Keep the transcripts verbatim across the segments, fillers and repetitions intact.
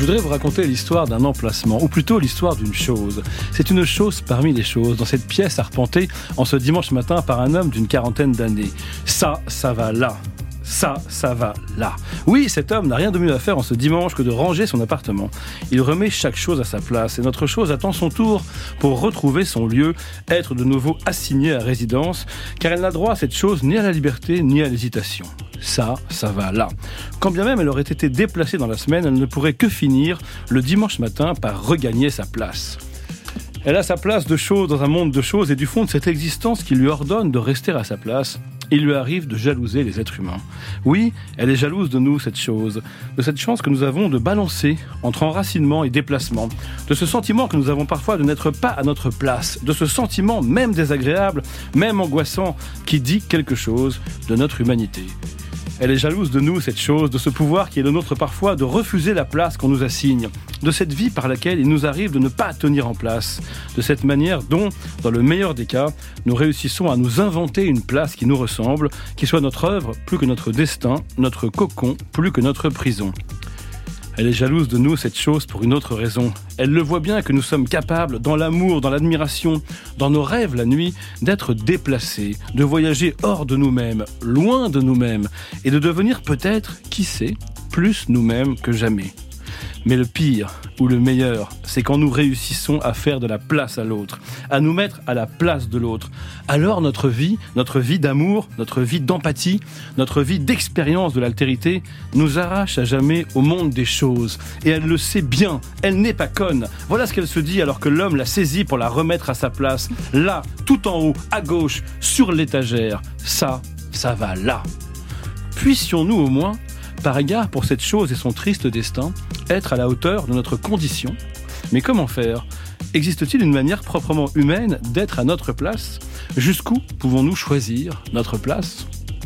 voudrais vous raconter l'histoire d'un emplacement, ou plutôt l'histoire d'une chose. C'est une chose parmi les choses, dans cette pièce arpentée en ce dimanche matin par un homme d'une quarantaine d'années. Ça, ça va là. Ça, ça va là. Oui, cet homme n'a rien de mieux à faire en ce dimanche que de ranger son appartement. Il remet chaque chose à sa place et notre chose attend son tour pour retrouver son lieu, être de nouveau assignée à résidence, car elle n'a droit à cette chose ni à la liberté ni à l'hésitation. Ça, ça va là. Quand bien même elle aurait été déplacée dans la semaine, elle ne pourrait que finir le dimanche matin par regagner sa place. Elle a sa place de chose dans un monde de choses et du fond de cette existence qui lui ordonne de rester à sa place, il lui arrive de jalouser les êtres humains. Oui, elle est jalouse de nous, cette chose, de cette chance que nous avons de balancer entre enracinement et déplacement, de ce sentiment que nous avons parfois de n'être pas à notre place, de ce sentiment même désagréable, même angoissant, qui dit quelque chose de notre humanité. Elle est jalouse de nous, cette chose, de ce pouvoir qui est le nôtre parfois, de refuser la place qu'on nous assigne, de cette vie par laquelle il nous arrive de ne pas tenir en place, de cette manière dont, dans le meilleur des cas, nous réussissons à nous inventer une place qui nous ressemble, qui soit notre œuvre plus que notre destin, notre cocon plus que notre prison. Elle est jalouse de nous, cette chose, pour une autre raison. Elle le voit bien que nous sommes capables, dans l'amour, dans l'admiration, dans nos rêves la nuit, d'être déplacés, de voyager hors de nous-mêmes, loin de nous-mêmes, et de devenir peut-être, qui sait, plus nous-mêmes que jamais. Mais le pire, ou le meilleur, c'est quand nous réussissons à faire de la place à l'autre, à nous mettre à la place de l'autre. Alors notre vie, notre vie d'amour, notre vie d'empathie, notre vie d'expérience de l'altérité nous arrache à jamais au monde des choses. Et elle le sait bien, elle n'est pas conne. Voilà ce qu'elle se dit alors que l'homme la saisit pour la remettre à sa place. Là, tout en haut, à gauche, sur l'étagère. Ça, ça va là. Puissions-nous au moins, par égard pour cette chose et son triste destin, être à la hauteur de notre condition. Mais comment faire ? Existe-t-il une manière proprement humaine d'être à notre place ? Jusqu'où pouvons-nous choisir notre place ?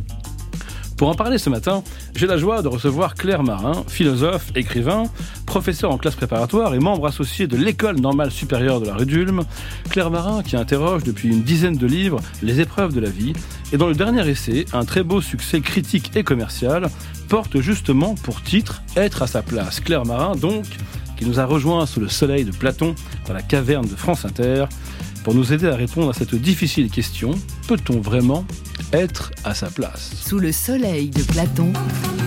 Pour en parler ce matin, j'ai la joie de recevoir Claire Marin, philosophe, écrivain, professeur en classe préparatoire et membre associé de l'École normale supérieure de la rue d'Ulm. Claire Marin qui interroge depuis une dizaine de livres les épreuves de la vie et dont le dernier essai, un très beau succès critique et commercial, porte justement pour titre « Être à sa place ». Claire Marin, donc, qui nous a rejoint sous le soleil de Platon dans la caverne de France Inter pour nous aider à répondre à cette difficile question « Peut-on vraiment être à sa place ?» Sous le soleil de Platon,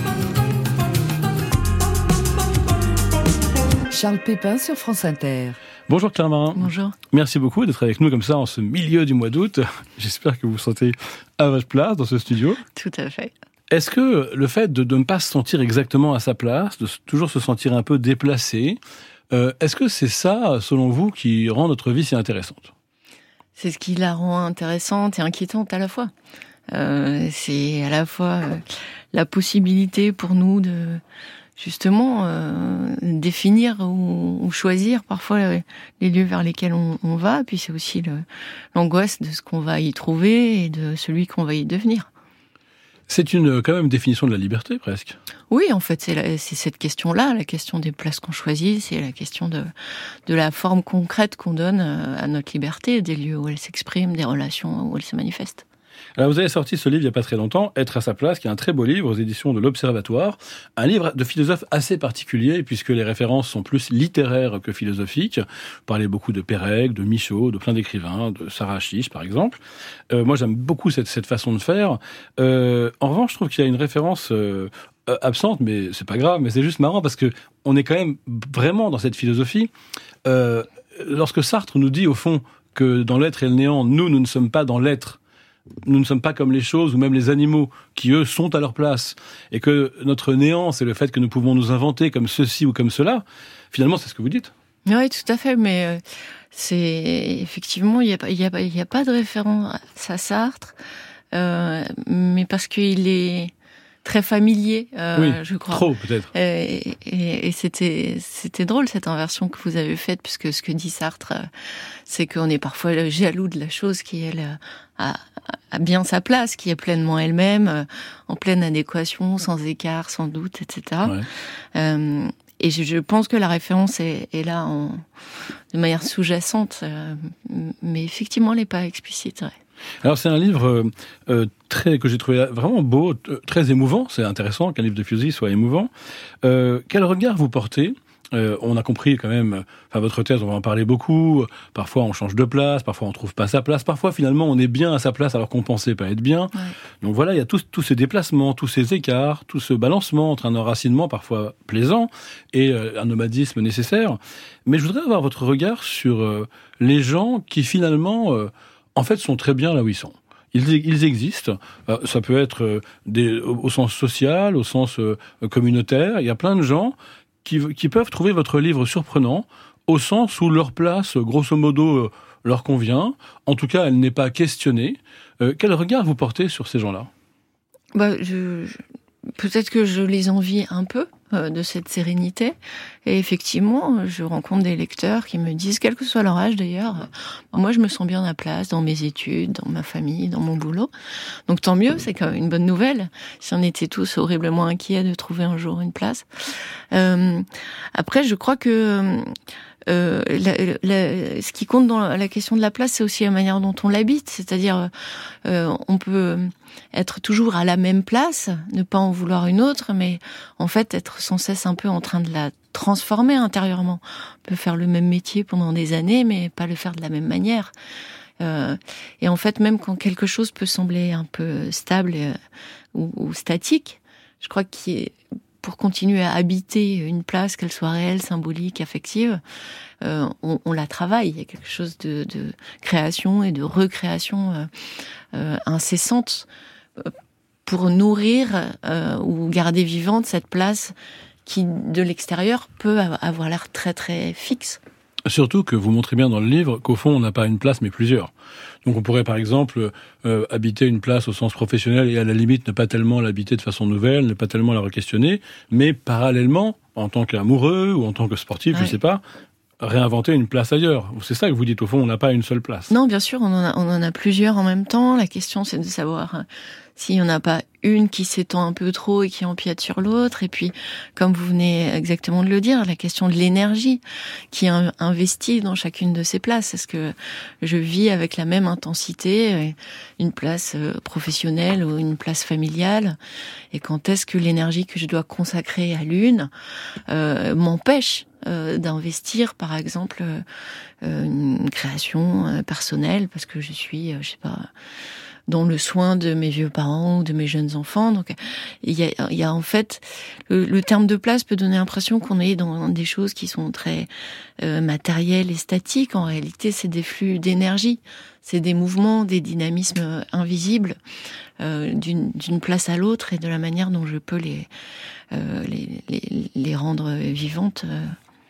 Charles Pépin sur France Inter. Bonjour Claire Marin. Bonjour. Merci beaucoup d'être avec nous comme ça en ce milieu du mois d'août. J'espère que vous vous sentez à votre place dans ce studio. Tout à fait. Est-ce que le fait de, de ne pas se sentir exactement à sa place, de toujours se sentir un peu déplacé, euh, est-ce que c'est ça, selon vous, qui rend notre vie si intéressante ? C'est ce qui la rend intéressante et inquiétante à la fois. Euh, c'est à la fois euh, la possibilité pour nous de justement euh, définir ou, ou choisir parfois euh, les lieux vers lesquels on, on va, puis c'est aussi le, l'angoisse de ce qu'on va y trouver et de celui qu'on va y devenir. C'est une quand même définition de la liberté, presque. Oui, en fait, c'est, la, c'est cette question-là, la question des places qu'on choisit, c'est la question de, de la forme concrète qu'on donne à notre liberté, des lieux où elle s'exprime, des relations où elle se manifeste. Alors vous avez sorti ce livre il n'y a pas très longtemps, Être à sa place, qui est un très beau livre aux éditions de l'Observatoire. Un livre de philosophe assez particulier, puisque les références sont plus littéraires que philosophiques. Vous parlez beaucoup de Pérec, de Michaud, de plein d'écrivains, de Sarah Chiche, par exemple. Euh, moi, j'aime beaucoup cette, cette façon de faire. Euh, en revanche, je trouve qu'il y a une référence euh, absente, mais c'est pas grave, mais c'est juste marrant, parce que on est quand même vraiment dans cette philosophie. Euh, lorsque Sartre nous dit, au fond, que dans l'être et le néant, nous, nous ne sommes pas dans l'être, nous ne sommes pas comme les choses ou même les animaux qui, eux, sont à leur place. Et que notre néant, c'est le fait que nous pouvons nous inventer comme ceci ou comme cela. Finalement, c'est ce que vous dites. Oui, tout à fait. Mais euh, c'est effectivement, il n'y a, y a, y a pas de référence à Sartre. Euh, mais parce qu'il est très familier, euh, oui, je crois. Trop, peut-être. Et, et, et c'était, c'était drôle, cette inversion que vous avez faite, puisque ce que dit Sartre, c'est qu'on est parfois jaloux de la chose qui, elle, a, a bien sa place, qui est pleinement elle-même, en pleine adéquation, sans écart, sans doute, et cetera. Ouais. Euh, et je, je pense que la référence est, est là en, de manière sous-jacente, euh, mais effectivement, elle n'est pas explicite, ouais. Alors c'est un livre euh, très que j'ai trouvé vraiment beau, t- très émouvant. C'est intéressant qu'un livre de philosophie soit émouvant. Euh, quel regard vous portez Euh, on a compris quand même, enfin votre thèse, on va en parler beaucoup, parfois on change de place, parfois on trouve pas sa place, parfois finalement on est bien à sa place alors qu'on pensait pas être bien. Ouais. Donc voilà, il y a tous, tous ces déplacements, tous ces écarts, tout ce balancement entre un enracinement parfois plaisant et euh, un nomadisme nécessaire. Mais je voudrais avoir votre regard sur euh, les gens qui finalement, euh, en fait, sont très bien là où ils sont. Ils, ils existent, euh, ça peut être euh, des, au, au sens social, au sens euh, communautaire, il y a plein de gens Qui, qui peuvent trouver votre livre surprenant, au sens où leur place, grosso modo, euh, leur convient. En tout cas, elle n'est pas questionnée. Euh, quel regard vous portez sur ces gens-là ? bah, je, je, Peut-être que je les envie un peu euh, de cette sérénité. Et effectivement, je rencontre des lecteurs qui me disent, quel que soit leur âge d'ailleurs, euh, moi je me sens bien à place dans mes études, dans ma famille, dans mon boulot. Donc tant mieux, c'est quand même une bonne nouvelle. Si on était tous horriblement inquiets de trouver un jour une place. Euh, après, je crois que... Euh, la, la, ce qui compte dans la question de la place, c'est aussi la manière dont on l'habite. C'est-à-dire, euh, on peut être toujours à la même place, ne pas en vouloir une autre, mais en fait être sans cesse un peu en train de la transformer intérieurement. On peut faire le même métier pendant des années, mais pas le faire de la même manière. Euh, et en fait, même quand quelque chose peut sembler un peu stable euh, ou, ou statique, je crois qu'il est pour continuer à habiter une place, qu'elle soit réelle, symbolique, affective, euh, on, on la travaille. Il y a quelque chose de, de création et de recréation euh, euh, incessante pour nourrir euh, ou garder vivante cette place qui, de l'extérieur, peut avoir l'air très très fixe. Surtout que vous montrez bien dans le livre qu'au fond, on n'a pas une place, mais plusieurs. Donc on pourrait par exemple euh, habiter une place au sens professionnel et à la limite ne pas tellement l'habiter de façon nouvelle, ne pas tellement la re-questionner, mais parallèlement, en tant qu'amoureux ou en tant que sportif, ouais. je ne sais pas, réinventer une place ailleurs. C'est ça que vous dites, au fond, on n'a pas une seule place. Non, bien sûr, on en a, on en a plusieurs en même temps. La question, c'est de savoir s'il n'y en a pas une qui s'étend un peu trop et qui empiète sur l'autre. Et puis, comme vous venez exactement de le dire, la question de l'énergie qui est investie dans chacune de ces places. Est-ce que je vis avec la même intensité une place professionnelle ou une place familiale? Et quand est-ce que l'énergie que je dois consacrer à l'une euh, m'empêche euh, d'investir, par exemple, euh, une création euh, personnelle parce que je suis, euh, je sais pas... dans le soin de mes vieux parents ou de mes jeunes enfants. Donc, il y a, il y a en fait, le, le terme de place peut donner l'impression qu'on est dans des choses qui sont très euh, matérielles et statiques. En réalité, c'est des flux d'énergie, c'est des mouvements, des dynamismes invisibles euh, d'une, d'une place à l'autre et de la manière dont je peux les euh, les, les, les rendre vivantes. Euh.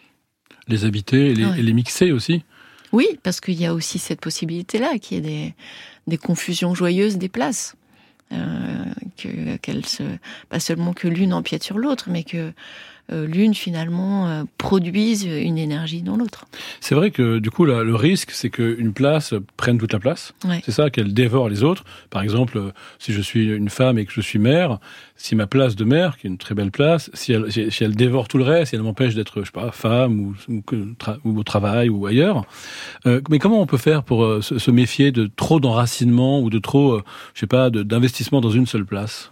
Les habiter et les, ouais. et les mixer aussi. Oui, parce qu'il y a aussi cette possibilité-là, qu'il y ait des, des confusions joyeuses des places. Euh, que, qu'elles se, pas seulement que l'une empiète sur l'autre, mais que euh, l'une, finalement, euh, produise une énergie dans l'autre. C'est vrai que, du coup, là, le risque, c'est qu'une place prenne toute la place. Ouais. C'est ça, qu'elle dévore les autres. Par exemple, si je suis une femme et que je suis mère, si ma place de mère, qui est une très belle place, si elle, si, si elle dévore tout le reste, si elle m'empêche d'être, je sais pas, femme ou, ou, tra- ou au travail ou ailleurs, euh, mais comment on peut faire pour euh, se, se méfier de trop d'enracinement ou de trop, euh, je sais pas, de, d'investissement dans une seule place?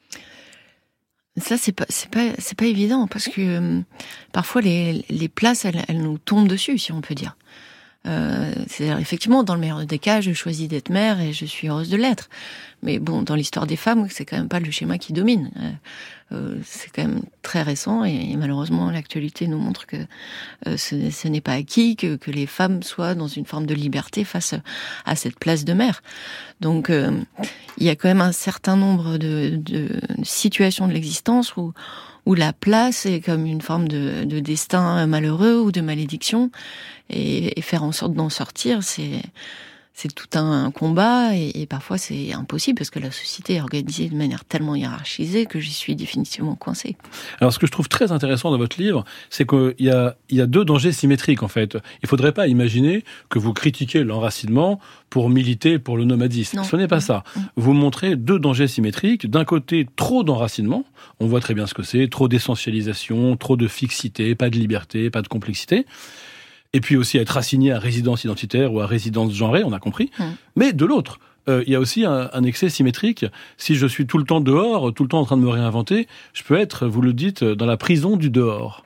Ça, c'est pas, c'est pas, c'est pas évident parce que euh, parfois les, les places, elles, elles nous tombent dessus, si on peut dire. Euh, c'est-à-dire, effectivement, dans le meilleur des cas, je choisis d'être mère et je suis heureuse de l'être. Mais bon, dans l'histoire des femmes, c'est quand même pas le schéma qui domine. Euh, c'est quand même très récent et, et malheureusement, l'actualité nous montre que euh, ce, ce n'est pas acquis, que, que les femmes soient dans une forme de liberté face à cette place de mère. Donc, euh, il y a quand même un certain nombre de, de situations de l'existence où où la place est comme une forme de, de destin malheureux ou de malédiction, et, et faire en sorte d'en sortir, c'est, c'est tout un combat, et, et parfois c'est impossible, parce que la société est organisée de manière tellement hiérarchisée que j'y suis définitivement coincée. Alors ce que je trouve très intéressant dans votre livre, c'est qu'il y a, il y a deux dangers symétriques en fait. Il ne faudrait pas imaginer que vous critiquez l'enracinement pour militer pour le nomadisme. Non. Ce n'est pas ça. Vous montrez deux dangers symétriques. D'un côté, trop d'enracinement. On voit très bien ce que c'est. Trop d'essentialisation, trop de fixité, pas de liberté, pas de complexité. Et puis aussi être assigné à résidence identitaire ou à résidence genrée, on a compris. Mmh. Mais de l'autre, il euh, y a aussi un, un excès symétrique. Si je suis tout le temps dehors, tout le temps en train de me réinventer, je peux être, vous le dites, dans la prison du dehors.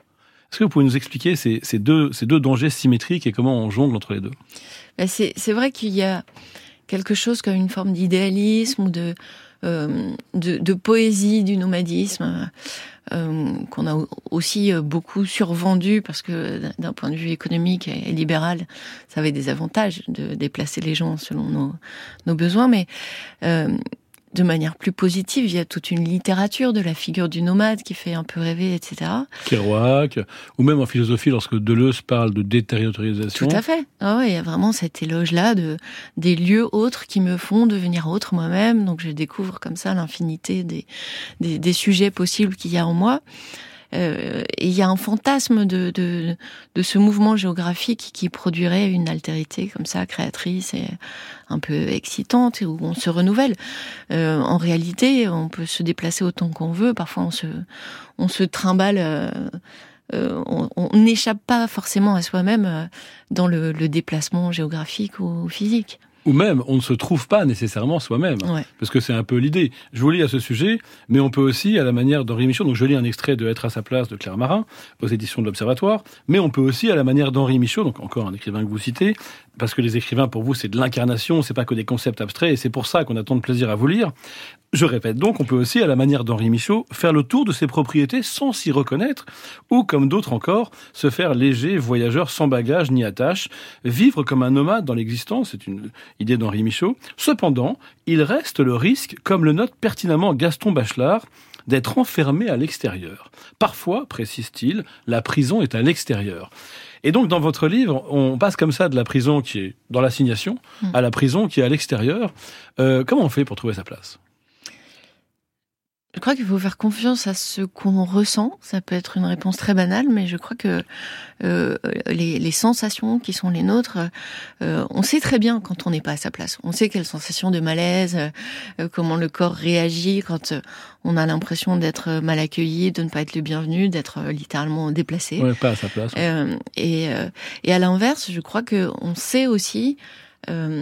Est-ce que vous pouvez nous expliquer ces, ces, deux, ces deux dangers symétriques et comment on jongle entre les deux ? Ben c'est, c'est vrai qu'il y a quelque chose comme une forme d'idéalisme ou de, euh, de, de poésie du nomadisme euh, qu'on a aussi beaucoup survendu parce que d'un point de vue économique et libéral, ça avait des avantages de déplacer les gens selon nos, nos besoins, mais euh, de manière plus positive, il y a toute une littérature de la figure du nomade qui fait un peu rêver, et cetera. Kerouac, ou même en philosophie, lorsque Deleuze parle de déterritorialisation. Tout à fait. Ah ouais, il y a vraiment cet éloge-là de des lieux autres qui me font devenir autre moi-même. Donc je découvre comme ça l'infinité des des, des sujets possibles qu'il y a en moi. Euh, et il y a un fantasme de, de, de ce mouvement géographique qui produirait une altérité comme ça, créatrice et un peu excitante, où on se renouvelle. Euh, en réalité, on peut se déplacer autant qu'on veut. Parfois, on se, on se trimballe. Euh, euh, on n'échappe pas forcément à soi-même euh, dans le, le déplacement géographique ou physique. Ou même, on ne se trouve pas nécessairement soi-même. Ouais. Parce que c'est un peu l'idée. Je vous lis à ce sujet, mais on peut aussi, à la manière d'Henri Michaud, donc je lis un extrait de Être à sa place de Claire Marin, aux éditions de l'Observatoire, mais on peut aussi, à la manière d'Henri Michaud, donc encore un écrivain que vous citez, parce que les écrivains, pour vous, c'est de l'incarnation, c'est pas que des concepts abstraits, et c'est pour ça qu'on a tant de plaisir à vous lire. Je répète donc, on peut aussi, à la manière d'Henri Michaud, faire le tour de ses propriétés sans s'y reconnaître, ou, comme d'autres encore, se faire léger, voyageur sans bagages ni attache, vivre comme un nomade dans l'existence, c'est une idée d'Henri Michaud. Cependant, il reste le risque, comme le note pertinemment Gaston Bachelard, d'être enfermé à l'extérieur. Parfois, précise-t-il, la prison est à l'extérieur. Et donc, dans votre livre, on passe comme ça de la prison qui est dans l'assignation mmh. à la prison qui est à l'extérieur. Euh, comment on fait pour trouver sa place ? Je crois qu'il faut faire confiance à ce qu'on ressent. Ça peut être une réponse très banale, mais je crois que euh, les, les sensations qui sont les nôtres, euh, on sait très bien quand on n'est pas à sa place. On sait quelle sensation de malaise, euh, comment le corps réagit quand on a l'impression d'être mal accueilli, de ne pas être le bienvenu, d'être littéralement déplacé. Ouais, pas à sa place. Ouais. Euh, et, euh, et à l'inverse, je crois que on sait aussi euh,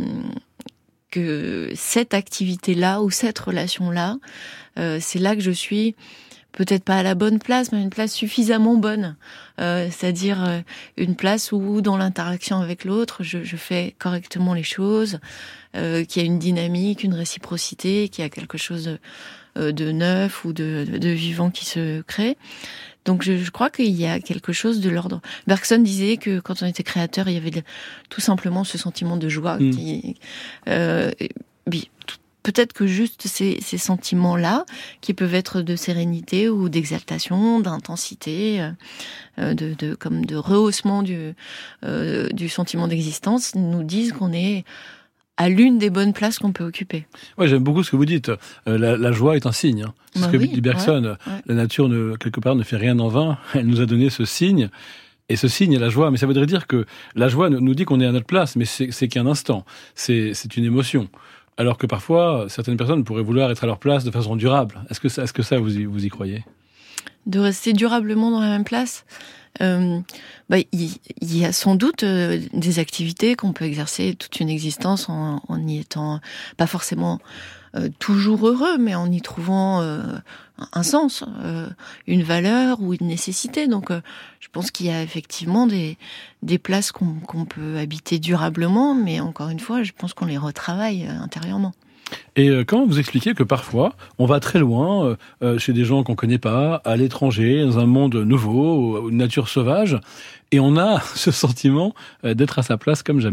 que cette activité-là ou cette relation-là, Euh, c'est là que je suis peut-être pas à la bonne place, mais une place suffisamment bonne. Euh, c'est-à-dire euh, une place où, dans l'interaction avec l'autre, je, je fais correctement les choses, euh, qu'il y a une dynamique, une réciprocité, qu'il y a quelque chose de, euh, de neuf ou de, de, de vivant qui se crée. Donc je, je crois qu'il y a quelque chose de l'ordre. Bergson disait que quand on était créateur, il y avait de, tout simplement ce sentiment de joie. Mmh. Qui, euh, tout, Peut-être que juste ces, ces sentiments-là, qui peuvent être de sérénité ou d'exaltation, d'intensité, euh, de, de, comme de rehaussement du, euh, du sentiment d'existence, nous disent qu'on est à l'une des bonnes places qu'on peut occuper. Ouais, j'aime beaucoup ce que vous dites. Euh, la, la joie est un signe. Hein. C'est bah ce que oui, dit Bergson. Ouais, ouais. La nature, ne, quelque part, ne fait rien en vain. Elle nous a donné ce signe. Et ce signe est la joie. Mais ça voudrait dire que la joie nous dit qu'on est à notre place, mais c'est, c'est qu'un instant. C'est, c'est une émotion. Alors que parfois, certaines personnes pourraient vouloir être à leur place de façon durable. Est-ce que ça, est-ce que ça vous, y, vous y croyez ? De rester durablement dans la même place ? euh, bah, y, y a sans doute euh, des activités qu'on peut exercer toute une existence en, en y étant pas forcément euh, toujours heureux, mais en y trouvant euh, un sens, euh, une valeur ou une nécessité. Donc, euh, je pense qu'il y a effectivement des, des places qu'on, qu'on peut habiter durablement, mais encore une fois, je pense qu'on les retravaille euh, intérieurement. Et euh, comment vous expliquez que parfois, on va très loin, euh, chez des gens qu'on connaît pas, à l'étranger, dans un monde nouveau, une nature sauvage, et on a ce sentiment euh, d'être à sa place comme jamais ?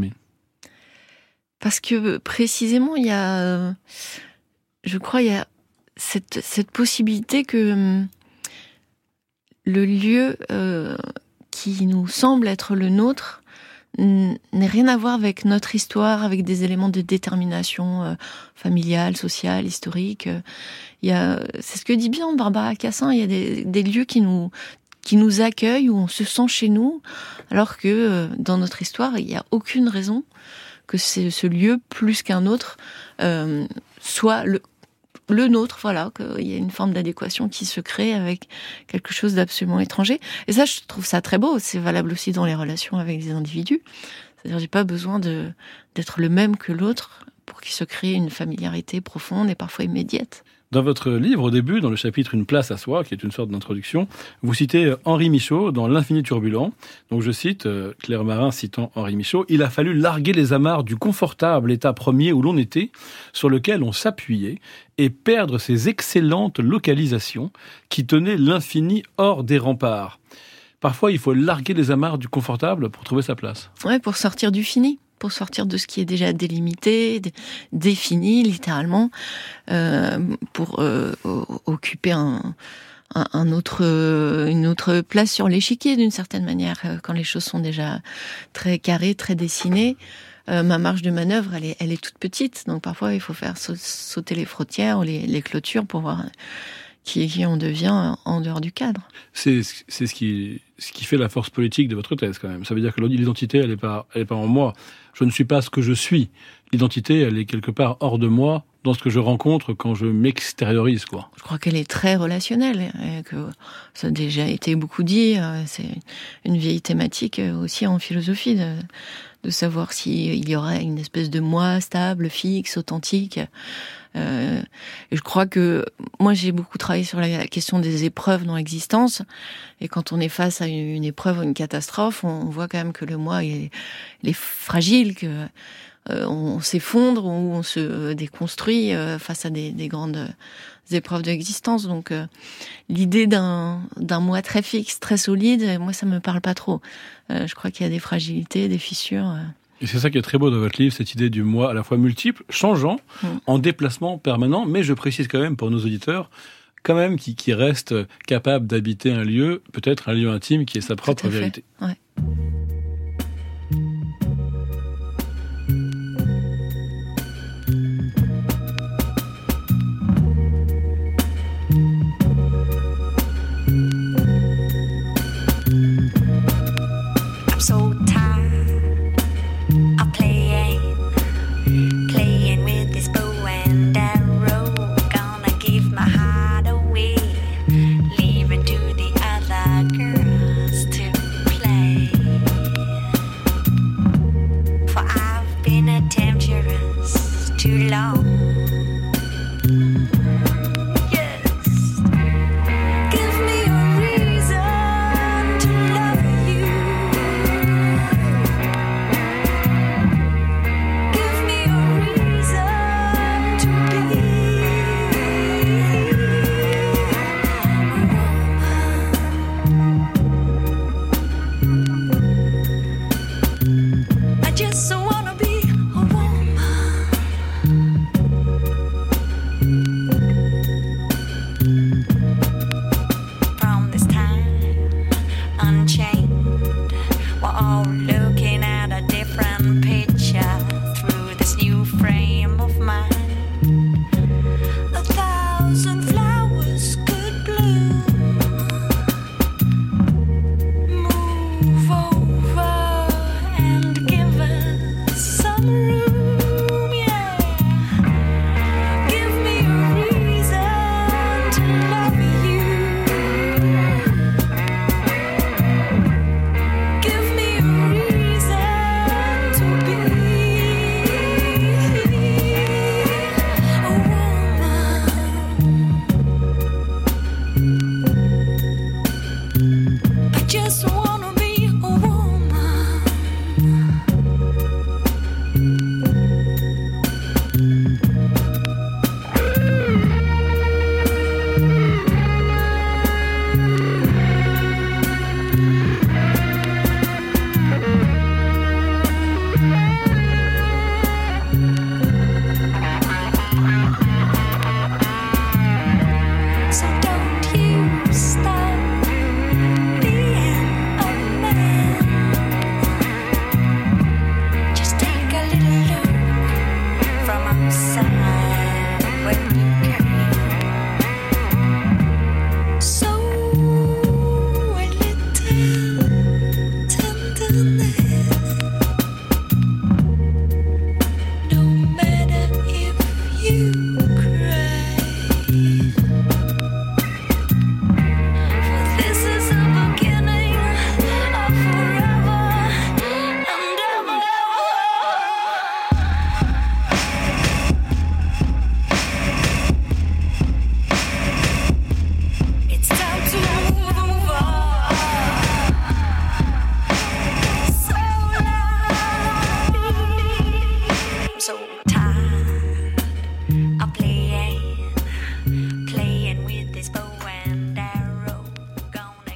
Parce que précisément, il y a, euh, je crois, il y a cette, cette possibilité que hum, le lieu euh, qui nous semble être le nôtre n'est rien à voir avec notre histoire, avec des éléments de détermination euh, familiale, sociale, historique. Il y a, c'est ce que dit bien Barbara Cassin, il y a des, des lieux qui nous qui nous accueillent, où on se sent chez nous, alors que euh, dans notre histoire, il n'y a aucune raison que c'est, ce lieu, plus qu'un autre, euh, soit le le nôtre, voilà, qu'il y a une forme d'adéquation qui se crée avec quelque chose d'absolument étranger. Et ça, je trouve ça très beau. C'est valable aussi dans les relations avec des individus. C'est-à-dire, j'ai pas besoin de, d'être le même que l'autre pour qu'il se crée une familiarité profonde et parfois immédiate. Dans votre livre, au début, dans le chapitre « Une place à soi », qui est une sorte d'introduction, vous citez Henri Michaud dans « L'infini turbulent ». Donc je cite, euh, Claire Marin citant Henri Michaud, « Il a fallu larguer les amarres du confortable état premier où l'on était, sur lequel on s'appuyait, et perdre ces excellentes localisations qui tenaient l'infini hors des remparts. » Parfois, il faut larguer les amarres du confortable pour trouver sa place. Ouais, pour sortir du fini. Pour sortir de ce qui est déjà délimité, d- défini littéralement, euh, pour euh, occuper un, un, un autre, une autre place sur l'échiquier d'une certaine manière, quand les choses sont déjà très carrées, très dessinées. Euh, ma marge de manœuvre, elle est, elle est toute petite, donc parfois il faut faire sauter les frontières ou les, les clôtures pour voir qui, qui on devient en dehors du cadre. C'est, c'est ce qui, ce qui fait la force politique de votre thèse quand même. Ça veut dire que l'identité, elle n'est pas, elle est pas en moi. Je ne suis pas ce que je suis. L'identité, elle est quelque part hors de moi, dans ce que je rencontre quand je m'extériorise, quoi. Je crois qu'elle est très relationnelle, et que ça a déjà été beaucoup dit. C'est une vieille thématique aussi en philosophie, de, de savoir s'il y aurait une espèce de moi stable, fixe, authentique. Euh, et je crois que moi j'ai beaucoup travaillé sur la question des épreuves dans l'existence, et quand on est face à une, une épreuve ou une catastrophe, on voit quand même que le moi il est, il est fragile, que euh, on s'effondre ou on se déconstruit euh, face à des, des grandes épreuves de l'existence. Donc euh, l'idée d'un d'un moi très fixe, très solide, moi ça me parle pas trop. Euh, je crois qu'il y a des fragilités, des fissures. Euh. Et c'est ça qui est très beau dans votre livre, cette idée du moi à la fois multiple, changeant, mmh. en déplacement permanent, mais je précise quand même pour nos auditeurs, quand même qui, qui reste capable d'habiter un lieu, peut-être un lieu intime qui est sa propre vérité. Ouais. Leave it to the other girls to play.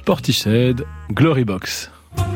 Portiched, Glory Box.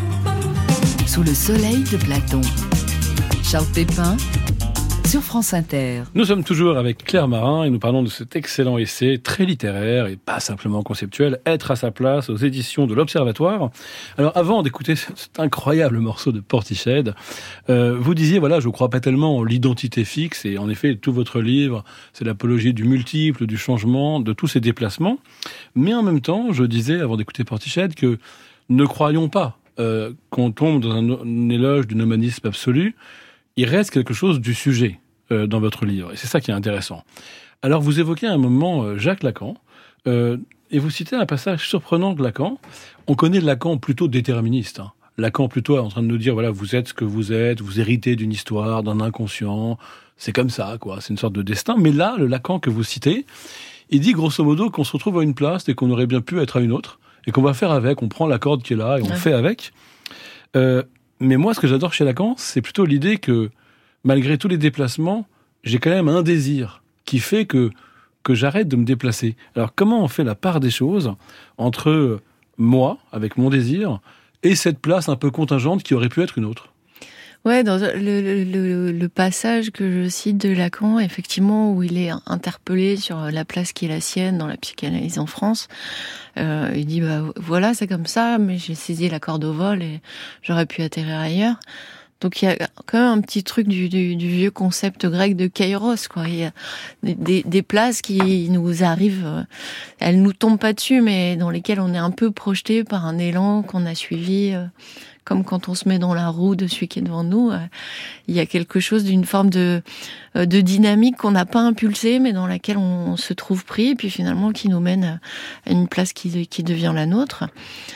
Sous le soleil de Platon. Charles Pépin sur France Inter. Nous sommes toujours avec Claire Marin et nous parlons de cet excellent essai très littéraire et pas simplement conceptuel, Être à sa place, aux éditions de l'Observatoire. Alors avant d'écouter cet incroyable morceau de Portiched, euh, vous disiez, voilà, je ne crois pas tellement en l'identité fixe, et en effet, tout votre livre, c'est l'apologie du multiple, du changement, de tous ces déplacements. Mais en même temps, je disais, avant d'écouter Portiched, que ne croyons pas euh, qu'on tombe dans un, un éloge du nomadisme absolu. Il reste quelque chose du sujet euh, dans votre livre, et c'est ça qui est intéressant. Alors, vous évoquez à un moment euh, Jacques Lacan, euh, et vous citez un passage surprenant de Lacan. On connaît Lacan plutôt déterministe. Hein. Lacan plutôt en train de nous dire, voilà, vous êtes ce que vous êtes, vous héritez d'une histoire, d'un inconscient, c'est comme ça, quoi. C'est une sorte de destin. Mais là, le Lacan que vous citez, il dit grosso modo qu'on se retrouve à une place et qu'on aurait bien pu être à une autre, et qu'on va faire avec, on prend la corde qui est là et on ouais. fait avec. Euh, Mais moi, ce que j'adore chez Lacan, c'est plutôt l'idée que, malgré tous les déplacements, j'ai quand même un désir qui fait que, que j'arrête de me déplacer. Alors, comment on fait la part des choses entre moi, avec mon désir, et cette place un peu contingente qui aurait pu être une autre ? Ouais, dans le, le, le passage que je cite de Lacan, effectivement, où il est interpellé sur la place qui est la sienne dans la psychanalyse en France, euh, il dit, bah voilà, c'est comme ça, mais j'ai saisi la corde au vol et j'aurais pu atterrir ailleurs. Donc il y a quand même un petit truc du, du, du vieux concept grec de kairos, quoi. Il y a des, des, des places qui nous arrivent, elles nous tombent pas dessus, mais dans lesquelles on est un peu projeté par un élan qu'on a suivi. Euh, Comme quand on se met dans la roue de celui qui est devant nous, euh, il y a quelque chose d'une forme de, euh, de dynamique qu'on n'a pas impulsée, mais dans laquelle on, on se trouve pris, et puis finalement qui nous mène à une place qui, qui devient la nôtre.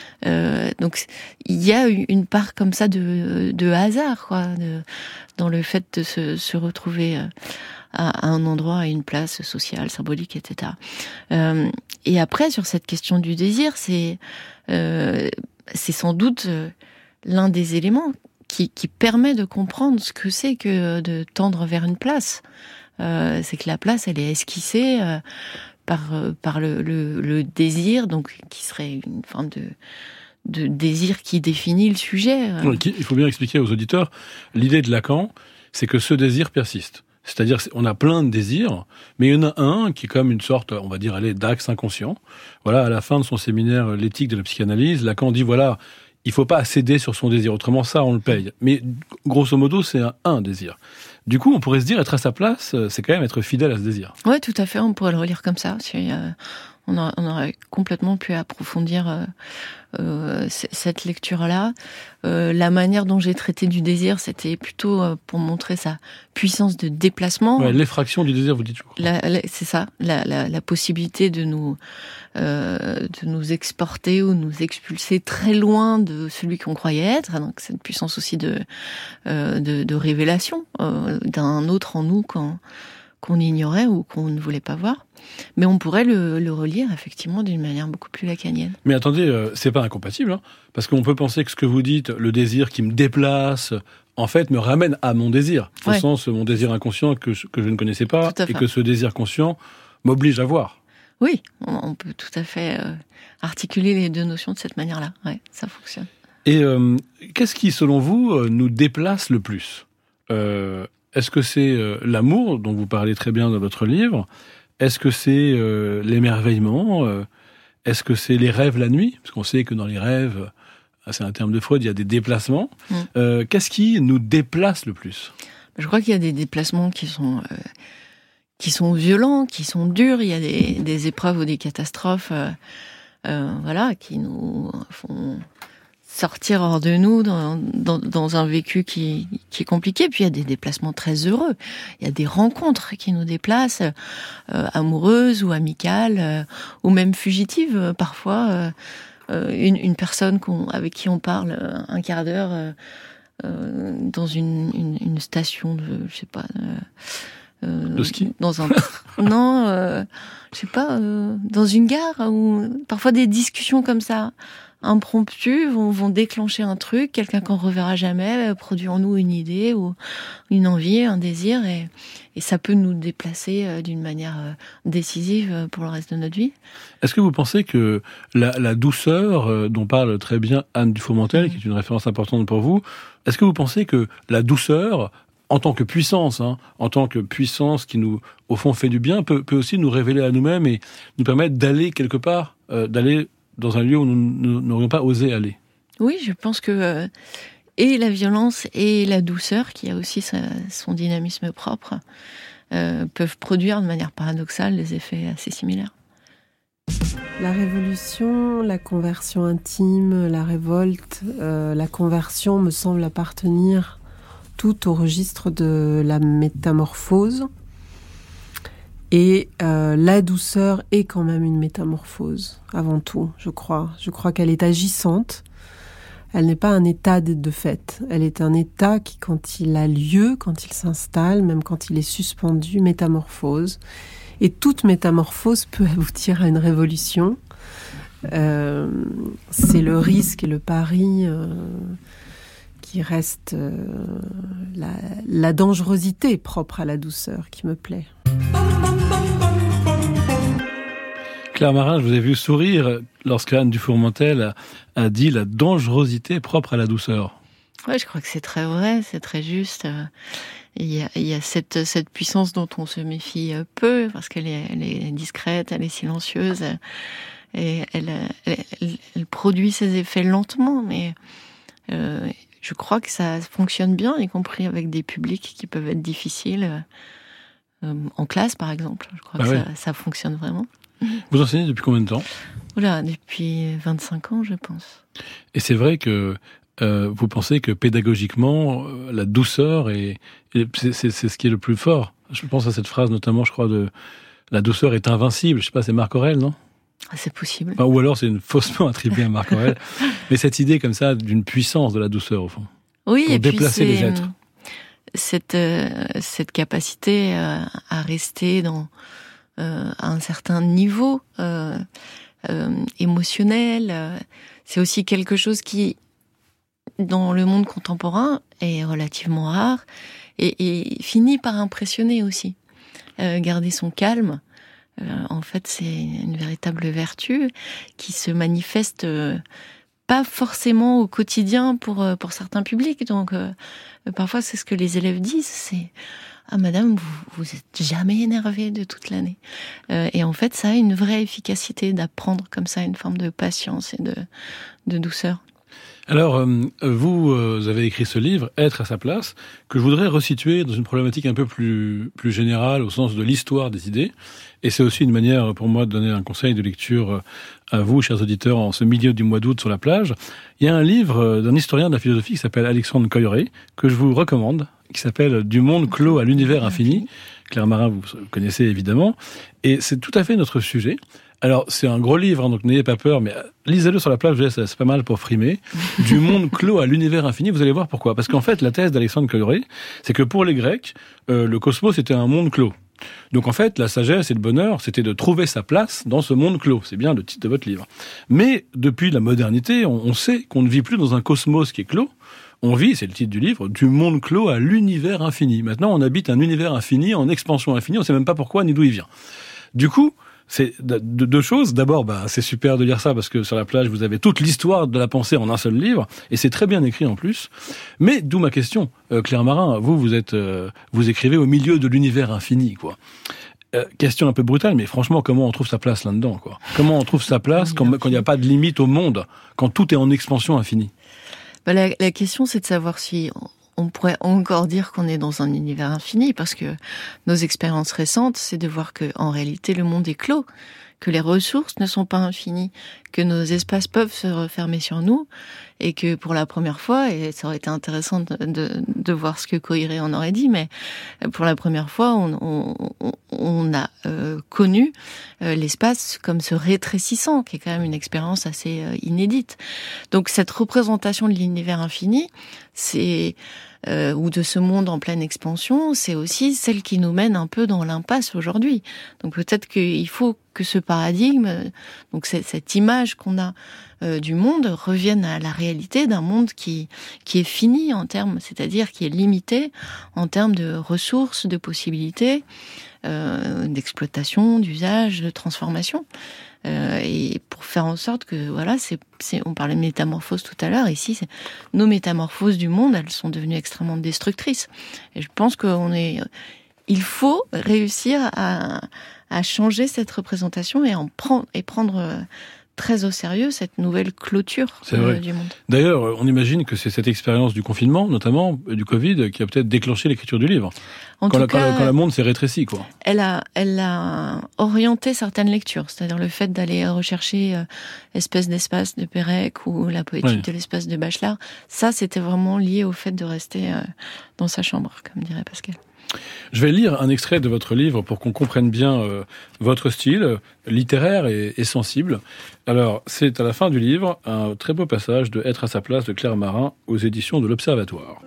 Euh, donc il y a une part comme ça de, de hasard, quoi, de, dans le fait de se, se retrouver à, à un endroit, à une place sociale, symbolique, et cetera. Euh, et après, sur cette question du désir, c'est, euh, c'est sans doute euh, l'un des éléments qui, qui permet de comprendre ce que c'est que de tendre vers une place. Euh, c'est que la place, elle est esquissée euh, par, euh, par le, le, le désir, donc qui serait une forme de, de désir qui définit le sujet. Euh. Oui, il faut bien expliquer aux auditeurs, l'idée de Lacan, c'est que ce désir persiste. C'est-à-dire, on a plein de désirs, mais il y en a un qui est comme une sorte, on va dire, allez, d'axe inconscient. Voilà, à la fin de son séminaire « L'éthique de la psychanalyse », Lacan dit, voilà, il ne faut pas céder sur son désir, autrement ça, on le paye. Mais grosso modo, c'est un, un désir. Du coup, on pourrait se dire, être à sa place, c'est quand même être fidèle à ce désir. Oui, tout à fait, on pourrait le relire comme ça. C'est, euh, on, a, on aurait complètement pu approfondir euh, euh, cette lecture-là. Euh, la manière dont j'ai traité du désir, c'était plutôt euh, pour montrer sa puissance de déplacement. Ouais, l'effraction du désir, vous dites, je crois. La, la, c'est ça, la, la, la possibilité de nous, euh, de nous exporter ou nous expulser très loin de celui qu'on croyait être. Donc cette puissance aussi de, euh, de, de révélation euh, d'un autre en nous qu'on, qu'on ignorait ou qu'on ne voulait pas voir. Mais on pourrait le, le relire effectivement d'une manière beaucoup plus lacanienne. Mais attendez, euh, c'est pas incompatible, hein, parce qu'on peut penser que ce que vous dites, le désir qui me déplace, en fait, me ramène à mon désir, au ouais. sens mon désir inconscient que je, que je ne connaissais pas, et que ce désir conscient m'oblige à voir. Oui, on, on peut tout à fait euh, articuler les deux notions de cette manière-là. Ouais, ça fonctionne. Et euh, qu'est-ce qui, selon vous, nous déplace le plus ? euh, Est-ce que c'est euh, l'amour, dont vous parlez très bien dans votre livre ? Est-ce que c'est euh, l'émerveillement ? euh, Est-ce que c'est les rêves la nuit ? Parce qu'on sait que dans les rêves, c'est un terme de Freud, il y a des déplacements. Mmh. Euh, qu'est-ce qui nous déplace le plus ? Je crois qu'il y a des déplacements qui sont, euh, qui sont violents, qui sont durs. Il y a des, des épreuves ou des catastrophes euh, euh, voilà, qui nous font sortir hors de nous dans, dans, dans un vécu qui, qui est compliqué. Puis il y a des déplacements très heureux. Il y a des rencontres qui nous déplacent, euh, amoureuses ou amicales, euh, ou même fugitives euh, parfois. Euh, euh, une, une personne qu'on, avec qui on parle euh, un quart d'heure euh, euh, dans une, une, une station de, je sais pas... Euh, Euh, de ski dans un non euh, je sais pas euh, dans une gare ou parfois des discussions comme ça impromptus vont, vont déclencher un truc, quelqu'un qu'on reverra jamais, produit en nous une idée ou une envie, un désir, et, et ça peut nous déplacer euh, d'une manière euh, décisive pour le reste de notre vie. Est-ce que vous pensez que la, la douceur euh, dont parle très bien Anne Dufourmentel, mmh. qui est une référence importante pour vous, est-ce que vous pensez que la douceur, en tant que puissance, hein, en tant que puissance qui nous, au fond, fait du bien, peut, peut aussi nous révéler à nous-mêmes et nous permettre d'aller quelque part, euh, d'aller dans un lieu où nous n'aurions pas osé aller? Oui, je pense que euh, et la violence et la douceur, qui a aussi sa, son dynamisme propre, euh, peuvent produire de manière paradoxale des effets assez similaires. La révolution, la conversion intime, la révolte, euh, la conversion me semble appartenir tout au registre de la métamorphose. Et euh, la douceur est quand même une métamorphose, avant tout, je crois. Je crois qu'elle est agissante. Elle n'est pas un état de, de fait. Elle est un état qui, quand il a lieu, quand il s'installe, même quand il est suspendu, métamorphose. Et toute métamorphose peut aboutir à une révolution. Euh, c'est le risque et le pari euh, qui reste euh, la, la dangerosité propre à la douceur qui me plaît. Claire Marin, je vous ai vu sourire lorsque Anne Dufourmentel a, a dit la dangerosité propre à la douceur. Ouais, je crois que c'est très vrai, c'est très juste. Il y a, il y a cette, cette puissance dont on se méfie peu, parce qu'elle est, elle est discrète, elle est silencieuse, et elle, elle, elle, elle produit ses effets lentement, mais euh, je crois que ça fonctionne bien, y compris avec des publics qui peuvent être difficiles, euh, en classe par exemple. Je crois ah que ouais. ça, ça fonctionne vraiment. Vous enseignez depuis combien de temps ? Oula, depuis vingt-cinq ans, je pense. Et c'est vrai que euh, vous pensez que pédagogiquement, euh, la douceur est, c'est, c'est, c'est ce qui est le plus fort. Je pense à cette phrase notamment, je crois, de la douceur est invincible. Je sais pas, c'est Marc Aurèle, non ? Ah, c'est possible. Enfin, ou alors c'est une faussement attribuée à Marc Aurèle. Mais cette idée comme ça d'une puissance de la douceur au fond. Oui, pour et déplacer puis les êtres. Cette euh, cette capacité euh, à rester dans euh, à un certain niveau euh, euh, émotionnel, euh, c'est aussi quelque chose qui, dans le monde contemporain, est relativement rare et, et finit par impressionner aussi. Euh, garder son calme, euh, en fait, c'est une véritable vertu qui se manifeste euh, pas forcément au quotidien pour euh, pour certains publics. Donc, euh, parfois, c'est ce que les élèves disent, c'est ah madame, vous vous êtes jamais énervée de toute l'année. Euh, et en fait, ça a une vraie efficacité d'apprendre comme ça une forme de patience et de de douceur. Alors, euh, vous euh, avez écrit ce livre, Être à sa place, que je voudrais resituer dans une problématique un peu plus, plus générale, au sens de l'histoire des idées. Et c'est aussi une manière pour moi de donner un conseil de lecture à vous, chers auditeurs, en ce milieu du mois d'août sur la plage. Il y a un livre d'un historien de la philosophie qui s'appelle Alexandre Coyeret, que je vous recommande, qui s'appelle « Du monde clos à l'univers infini ». Claire Marin, vous connaissez évidemment. Et c'est tout à fait notre sujet. Alors, c'est un gros livre, hein, donc n'ayez pas peur, mais lisez-le sur la plage, c'est pas mal pour frimer. Du monde clos à l'univers infini, vous allez voir pourquoi. Parce qu'en fait, la thèse d'Alexandre Coyeret, c'est que pour les Grecs, euh, le cosmos était un monde clos. Donc en fait, la sagesse et le bonheur, c'était de trouver sa place dans ce monde clos. C'est bien le titre de votre livre. Mais depuis la modernité, on, on sait qu'on ne vit plus dans un cosmos qui est clos. On vit, c'est le titre du livre, du monde clos à l'univers infini. Maintenant, on habite un univers infini, en expansion infinie, on ne sait même pas pourquoi ni d'où il vient. Du coup, c'est deux choses. D'abord, bah, c'est super de lire ça parce que sur la plage, vous avez toute l'histoire de la pensée en un seul livre et c'est très bien écrit en plus. Mais d'où ma question, euh, Claire Marin, vous, vous êtes, euh, vous écrivez au milieu de l'univers infini, quoi. Euh, question un peu brutale, mais franchement, comment on trouve sa place là-dedans, quoi ? Comment on trouve sa place quand il n'y a pas de limite au monde, quand tout est en expansion infinie ? Bah, la, la question, c'est de savoir si on pourrait encore dire qu'on est dans un univers infini, parce que nos expériences récentes, c'est de voir que, en réalité, le monde est clos, que les ressources ne sont pas infinies, que nos espaces peuvent se refermer sur nous, et que pour la première fois, et ça aurait été intéressant de, de, de voir ce que Coyeret en aurait dit, mais pour la première fois, on, on, on a euh, connu euh, l'espace comme se rétrécissant, qui est quand même une expérience assez euh, inédite. Donc cette représentation de l'univers infini, c'est Euh, ou de ce monde en pleine expansion, c'est aussi celle qui nous mène un peu dans l'impasse aujourd'hui. Donc peut-être qu'il faut que ce paradigme, donc cette image image qu'on a euh, du monde revienne à la réalité d'un monde qui, qui est fini en termes, c'est-à-dire qui est limité en termes de ressources, de possibilités, euh, d'exploitation, d'usage, de transformation. Euh, et pour faire en sorte que, voilà, c'est, c'est, on parlait de métamorphose tout à l'heure, ici, c'est, nos métamorphoses du monde, elles sont devenues extrêmement destructrices. Et je pense qu'on est, il faut réussir à, à changer cette représentation et en prendre, et prendre euh, très au sérieux cette nouvelle clôture euh, du monde. D'ailleurs, on imagine que c'est cette expérience du confinement, notamment du Covid, qui a peut-être déclenché l'écriture du livre. En quand, tout la, cas, quand, quand le monde s'est rétréci, quoi. Elle a, elle a orienté certaines lectures, c'est-à-dire le fait d'aller rechercher euh, Espèce d'espace de Pérec ou La poétique oui. de l'espace de Bachelard. Ça, c'était vraiment lié au fait de rester euh, dans sa chambre, comme dirait Pascal. Je vais lire un extrait de votre livre pour qu'on comprenne bien euh, votre style euh, littéraire et, et sensible. Alors, c'est à la fin du livre un très beau passage de Être à sa place de Claire Marin aux éditions de l'Observatoire.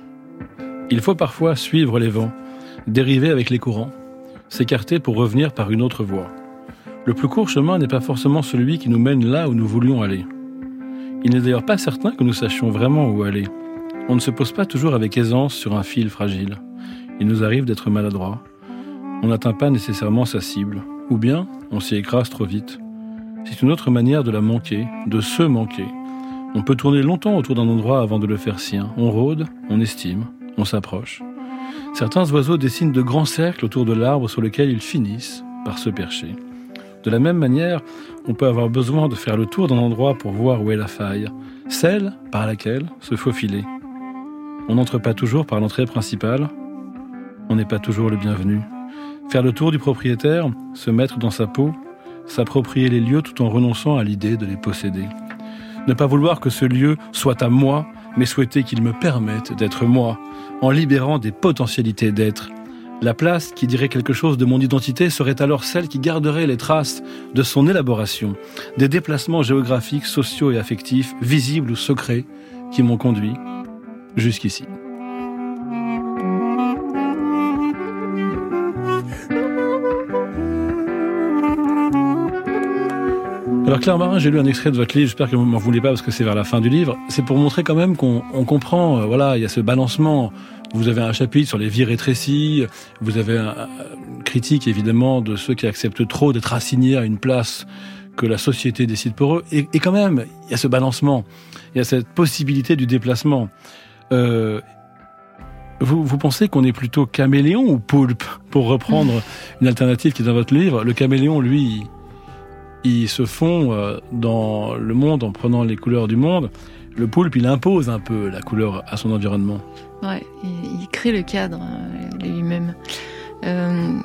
Il faut parfois suivre les vents, dériver avec les courants, s'écarter pour revenir par une autre voie. Le plus court chemin n'est pas forcément celui qui nous mène là où nous voulions aller. Il n'est d'ailleurs pas certain que nous sachions vraiment où aller. On ne se pose pas toujours avec aisance sur un fil fragile. Il nous arrive d'être maladroit. On n'atteint pas nécessairement sa cible. Ou bien, on s'y écrase trop vite. C'est une autre manière de la manquer, de se manquer. On peut tourner longtemps autour d'un endroit avant de le faire sien. On rôde, on estime, on s'approche. Certains oiseaux dessinent de grands cercles autour de l'arbre sur lequel ils finissent par se percher. De la même manière, on peut avoir besoin de faire le tour d'un endroit pour voir où est la faille, celle par laquelle se faufiler. On n'entre pas toujours par l'entrée principale. On n'est pas toujours le bienvenu. Faire le tour du propriétaire, se mettre dans sa peau, s'approprier les lieux tout en renonçant à l'idée de les posséder. Ne pas vouloir que ce lieu soit à moi, mais souhaiter qu'il me permette d'être moi, en libérant des potentialités d'être. La place qui dirait quelque chose de mon identité serait alors celle qui garderait les traces de son élaboration, des déplacements géographiques, sociaux et affectifs, visibles ou secrets, qui m'ont conduit jusqu'ici. Alors Claire Marin, j'ai lu un extrait de votre livre, j'espère que vous ne m'en voulez pas parce que c'est vers la fin du livre. C'est pour montrer quand même qu'on on comprend, euh, voilà, il y a ce balancement. Vous avez un chapitre sur les vies rétrécies, vous avez un, une critique évidemment de ceux qui acceptent trop d'être assignés à une place que la société décide pour eux. Et, et quand même, il y a ce balancement, il y a cette possibilité du déplacement. Euh, vous, vous pensez qu'on est plutôt caméléon ou poulpe, pour reprendre une alternative qui est dans votre livre? Le caméléon, lui... il se fond dans le monde en prenant les couleurs du monde. Le poulpe, il impose un peu la couleur à son environnement. Ouais, il, il crée le cadre lui-même. Euh,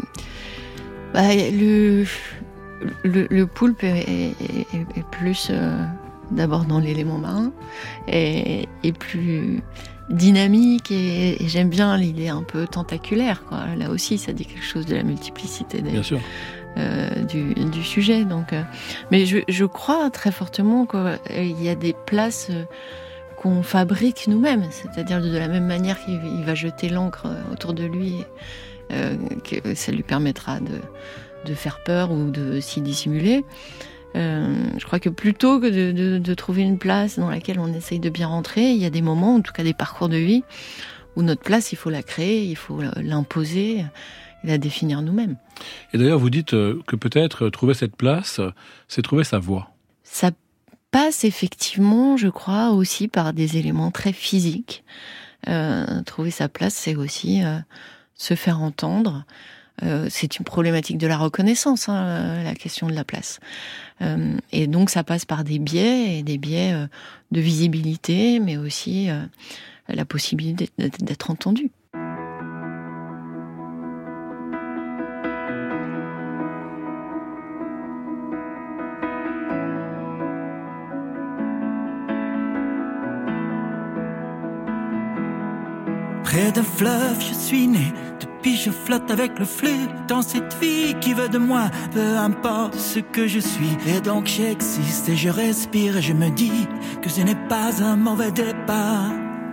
bah, le, le, le poulpe est, est, est, est plus euh, d'abord dans l'élément marin et, et plus dynamique et, et j'aime bien l'idée un peu tentaculaire, quoi. Là aussi, ça dit quelque chose de la multiplicité des... Bien sûr. Euh, du, du sujet. Donc, euh, mais je, je crois très fortement qu'il y a des places euh, qu'on fabrique nous-mêmes, c'est-à-dire de la même manière qu'il va jeter l'encre autour de lui, euh, que ça lui permettra de, de faire peur ou de s'y dissimuler. Euh, je crois que plutôt que de, de, de trouver une place dans laquelle on essaye de bien rentrer, il y a des moments, en tout cas des parcours de vie, où notre place, il faut la créer, il faut l'imposer, et la définir nous-mêmes. Et d'ailleurs, vous dites que peut-être trouver cette place, c'est trouver sa voie. Ça passe effectivement, je crois, aussi par des éléments très physiques. Euh, trouver sa place, c'est aussi euh, se faire entendre. Euh, c'est une problématique de la reconnaissance, hein, la question de la place. Euh, et donc, ça passe par des biais, et des biais euh, de visibilité, mais aussi euh, la possibilité d'être, d'être entendu. Près d'un fleuve, je suis né. Depuis, je flotte avec le flux dans cette vie qui veut de moi, peu importe ce que je suis. Et donc, j'existe et je respire et je me dis que ce n'est pas un mauvais départ.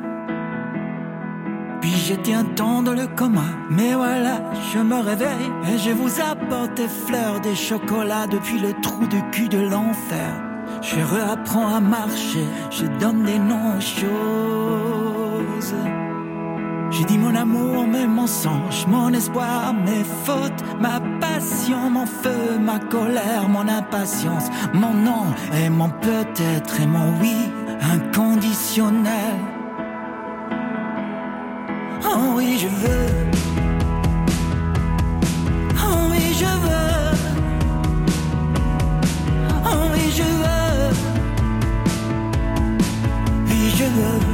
Puis j'étais un temps dans le coma, mais voilà, je me réveille et je vous apporte des fleurs, des chocolats depuis le trou de cul de l'enfer. Je réapprends à marcher, je donne des noms aux choses. J'ai dit mon amour, mes mensonges, mon espoir, mes fautes, ma passion, mon feu, ma colère, mon impatience, mon non et mon peut-être et mon oui inconditionnel. Oh oui, je veux. Oh oui, je veux. Oh oui, je veux. Oui, je veux.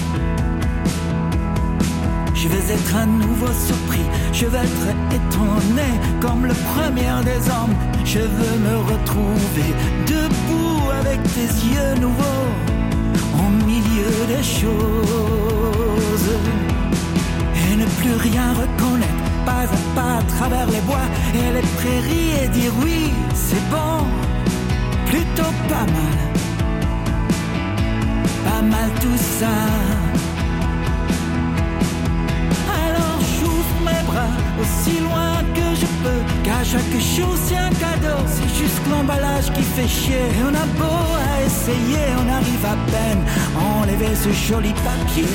Je veux être à nouveau surpris, je veux être étonné comme le premier des hommes. Je veux me retrouver debout avec tes yeux nouveaux, au milieu des choses. Et ne plus rien reconnaître, pas à pas à travers les bois et les prairies et dire oui, c'est bon, plutôt pas mal, pas mal tout ça. Aussi loin que je peux, car chaque chose c'est un cadeau. C'est juste l'emballage qui fait chier. Et on a beau à essayer, on arrive à peine à enlever ce joli papier.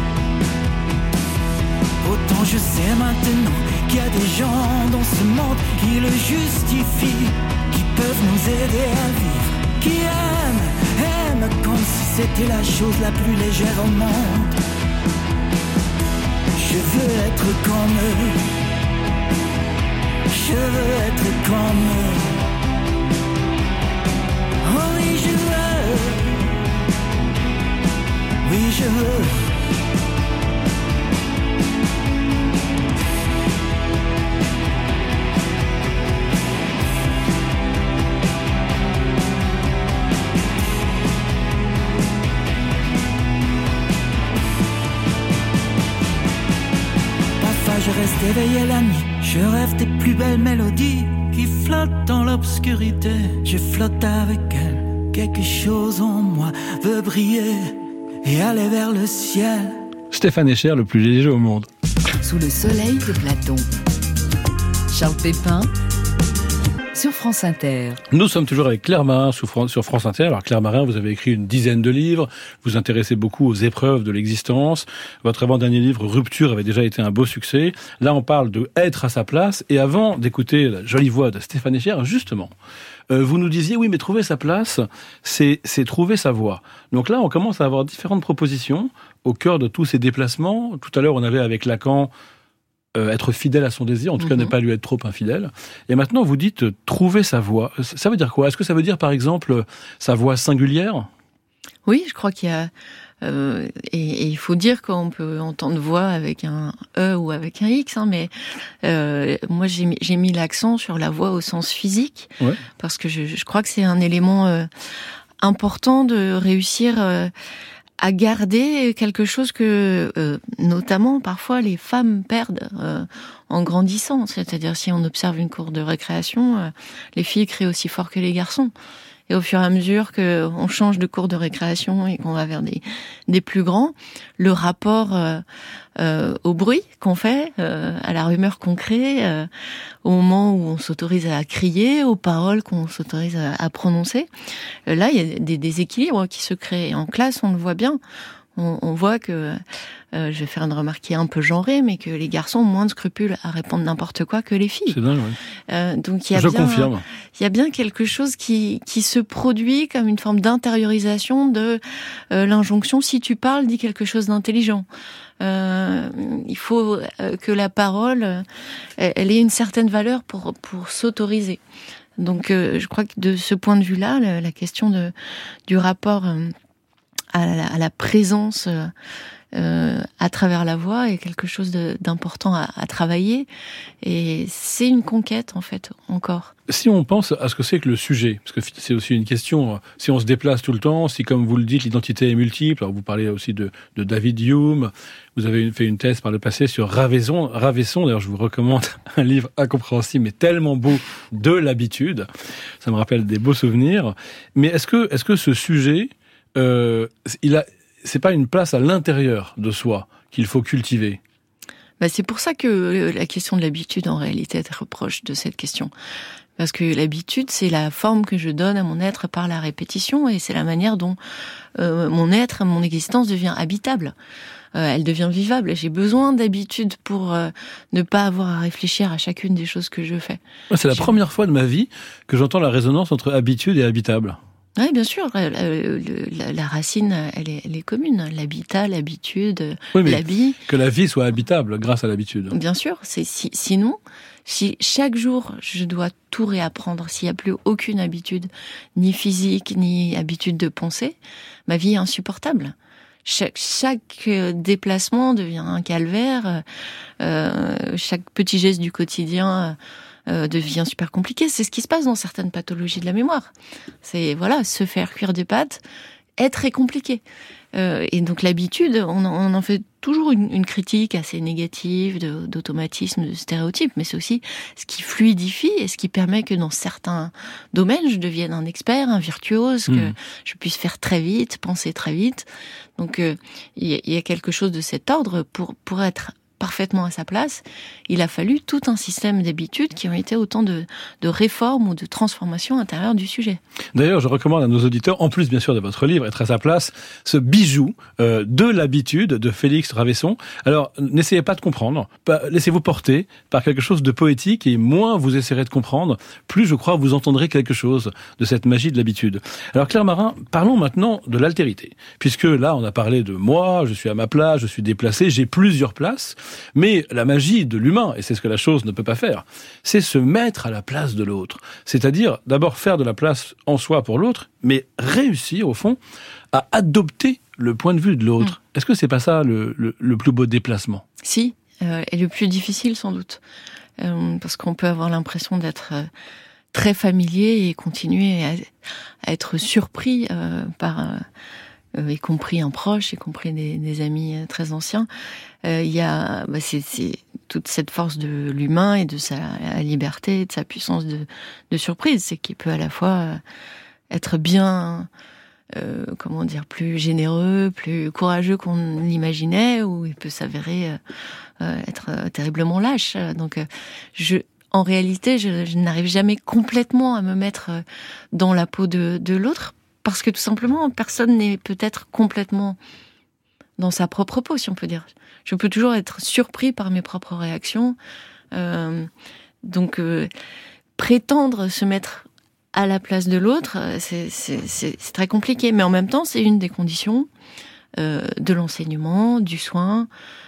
Autant je sais maintenant qu'il y a des gens dans ce monde qui le justifient, qui peuvent nous aider à vivre, qui aiment, aiment comme si c'était la chose la plus légère au monde. Je veux être comme eux. Je veux être comme eux. Oh oui, je veux. Oui, je veux. Je reste éveillé la nuit, je rêve des plus belles mélodies qui flottent dans l'obscurité. Je flotte avec elles, quelque chose en moi veut briller et aller vers le ciel. Stéphane Escher, le plus léger au monde. Sous le soleil de Platon. Charles Pépin sur France Inter. Nous sommes toujours avec Claire Marin sur France Inter. Alors Claire Marin, vous avez écrit une dizaine de livres, vous vous intéressez beaucoup aux épreuves de l'existence. Votre avant-dernier livre, Rupture, avait déjà été un beau succès. Là, on parle de être à sa place. Et avant d'écouter la jolie voix de Stéphane Escher, justement, euh, vous nous disiez, oui, mais trouver sa place, c'est, c'est trouver sa voie. Donc là, on commence à avoir différentes propositions au cœur de tous ces déplacements. Tout à l'heure, on avait avec Lacan Euh, être fidèle à son désir, en tout cas mm-hmm. ne pas lui être trop infidèle. Et maintenant, vous dites euh, trouver sa voie. Ça veut dire quoi ? Est-ce que ça veut dire, par exemple, euh, sa voie singulière ? Oui, je crois qu'il y a... Euh, et, et il faut dire qu'on peut entendre voix avec un E ou avec un X, hein, mais euh, moi j'ai mis, j'ai mis l'accent sur la voix au sens physique, ouais. parce que je, je crois que c'est un élément euh, important de réussir... Euh, à garder quelque chose que, euh, notamment, parfois, les femmes perdent euh, en grandissant. C'est-à-dire, si on observe une cour de récréation, euh, les filles crient aussi fort que les garçons. Et au fur et à mesure qu'on change de cours de récréation et qu'on va vers des, des plus grands, le rapport euh, euh, au bruit qu'on fait, euh, à la rumeur qu'on crée, euh, au moment où on s'autorise à crier, aux paroles qu'on s'autorise à, à prononcer, euh, là, il y a des déséquilibres qui se créent. Et en classe, on le voit bien. On, on voit que, euh, je vais faire une remarque qui est un peu genrée, mais que les garçons ont moins de scrupules à répondre n'importe quoi que les filles. C'est dingue, oui. Euh, donc il y a je bien, confirme. Il y a bien quelque chose qui qui se produit comme une forme d'intériorisation de euh, l'injonction. Si tu parles, dis quelque chose d'intelligent. Euh, il faut euh, que la parole, euh, elle ait une certaine valeur pour pour s'autoriser. Donc euh, je crois que de ce point de vue-là, la, la question de du rapport euh, à la, à la présence euh, euh, à travers la voix est quelque chose de, d'important à, à travailler, et c'est une conquête en fait encore. Si on pense à ce que c'est que le sujet, parce que c'est aussi une question, si on se déplace tout le temps, si comme vous le dites l'identité est multiple, alors vous parlez aussi de, de David Hume, vous avez fait une thèse par le passé sur Ravesson, Ravesson, d'ailleurs je vous recommande un livre incompréhensible mais tellement beau, de l'habitude, ça me rappelle des beaux souvenirs, mais est-ce que, est-ce que ce sujet, euh, il a, c'est pas une place à l'intérieur de soi qu'il faut cultiver ? Bah, c'est pour ça que la question de l'habitude, en réalité, est très proche de cette question. Parce que l'habitude, c'est la forme que je donne à mon être par la répétition, et c'est la manière dont euh, mon être, mon existence devient habitable. Euh, elle devient vivable. J'ai besoin d'habitude pour euh, ne pas avoir à réfléchir à chacune des choses que je fais. C'est la je... première fois de ma vie que j'entends la résonance entre habitude et habitable. Oui, bien sûr. La, la, la racine, elle est, elle est commune. L'habitat, l'habitude, oui, l'habit. Que la vie soit habitable grâce à l'habitude. Bien sûr. C'est si, sinon, si chaque jour je dois tout réapprendre, s'il n'y a plus aucune habitude, ni physique, ni habitude de penser, ma vie est insupportable. Chaque, chaque déplacement devient un calvaire. Euh, chaque petit geste du quotidien euh, devient super compliqué. C'est ce qui se passe dans certaines pathologies de la mémoire. C'est voilà, se faire cuire des pâtes est très compliqué. Euh, et donc l'habitude, on, on en fait toujours une, une critique assez négative de, d'automatisme, de stéréotypes, mais c'est aussi ce qui fluidifie et ce qui permet que dans certains domaines, je devienne un expert, un virtuose, mmh. que je puisse faire très vite, penser très vite. Donc euh, il y, y a quelque chose de cet ordre pour pour être parfaitement à sa place. Il a fallu tout un système d'habitudes qui ont été autant de, de réformes ou de transformations intérieures du sujet. D'ailleurs, je recommande à nos auditeurs, en plus bien sûr de votre livre, Être à sa place, ce bijou euh, de l'habitude de Félix Ravesson. Alors, n'essayez pas de comprendre, pas, laissez-vous porter par quelque chose de poétique, et moins vous essaierez de comprendre, plus je crois vous entendrez quelque chose de cette magie de l'habitude. Alors Claire Marin, parlons maintenant de l'altérité, puisque là on a parlé de moi, je suis à ma place, je suis déplacé, j'ai plusieurs places. Mais la magie de l'humain, et c'est ce que la chose ne peut pas faire, c'est se mettre à la place de l'autre. C'est-à-dire, d'abord faire de la place en soi pour l'autre, mais réussir, au fond, à adopter le point de vue de l'autre. Mmh. Est-ce que c'est pas ça le, le, le plus beau déplacement ? Si, euh, et le plus difficile sans doute. Euh, parce qu'on peut avoir l'impression d'être euh, très familier et continuer à, à être surpris euh, par... Euh, Euh, y compris un proche, y compris des, des amis euh, très anciens. Il euh, y a, bah, c'est, c'est toute cette force de l'humain et de sa liberté, de sa puissance de, de surprise, c'est qu'il peut à la fois euh, être bien, euh, comment dire, plus généreux, plus courageux qu'on l'imaginait, ou il peut s'avérer euh, euh, être euh, terriblement lâche. Donc, euh, je en réalité, je, je n'arrive jamais complètement à me mettre dans la peau de, de l'autre. Parce que tout simplement, personne n'est peut-être complètement dans sa propre peau, si on peut dire. Je peux toujours être surpris par mes propres réactions. Euh, donc, euh, prétendre se mettre à la place de l'autre, c'est, c'est, c'est, c'est très compliqué. Mais en même temps, c'est une des conditions euh, de l'enseignement, du soin,